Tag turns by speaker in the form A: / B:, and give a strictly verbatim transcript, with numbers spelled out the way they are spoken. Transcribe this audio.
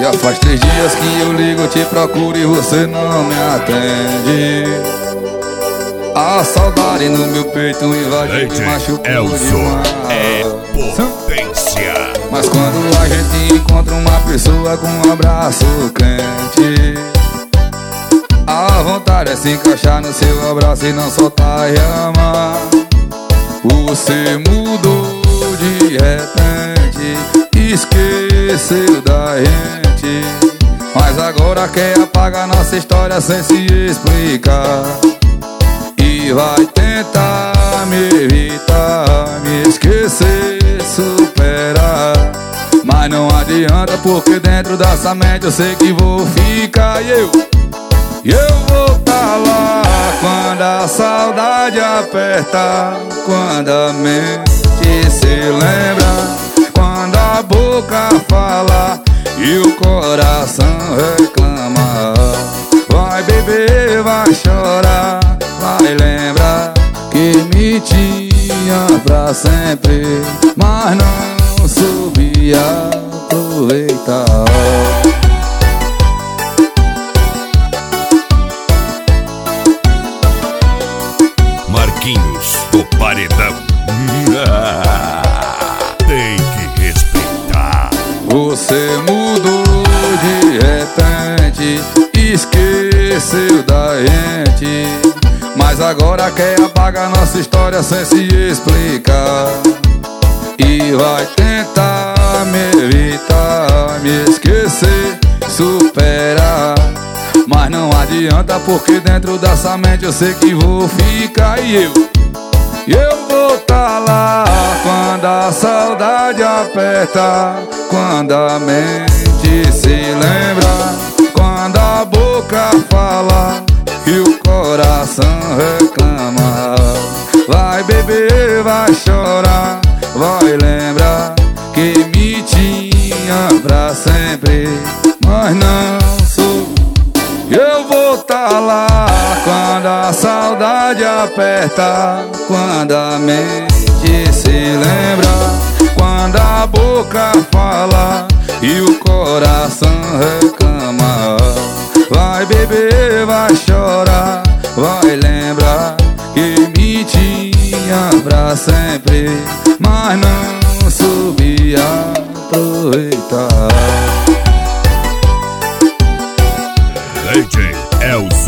A: Já faz três dias que eu ligo, te procuro e você não me atende. A saudade no meu peito invade e machucou demais.
B: É potência.
A: Mas quando a gente encontra uma pessoa com um abraço quente, a vontade é se encaixar no seu abraço e não soltar e amar. Você mudou de repente, esqueceu da gente, mas agora quer apagar nossa história sem se explicar. E vai tentar me evitar, me esquecer, superar, mas não adianta, porque dentro dessa mente eu sei que vou ficar. E eu, e eu vou tá lá quando a saudade aperta, quando a mente se lembra, quando a boca fala e o coração reclama. Vai beber, vai chorar, vai lembrar que me tinha pra sempre, mas não soube aproveitar.
B: Marquinhos do Paredão. Tem que respeitar.
A: Você mudou de repente, esqueceu da gente, mas agora quer apagar nossa história sem se explicar. E vai tentar me evitar, me esquecer, superar, mas não adianta, porque dentro dessa mente eu sei que vou ficar. E eu, e eu vou tá lá quando a saudade aperta, quando a mente se lembra, quando a boca fala e o coração reclama. Vai beber, vai chorar, vai lembrar que me tinha pra sempre, mas não sou. Eu vou tá lá quando a saudade aperta, quando a mente se lembra, quando a boca fala e o coração reclama. Vai beber, vai chorar, vai lembrar que me tinha pra sempre, mas não soube aproveitar.
B: D J Elzo.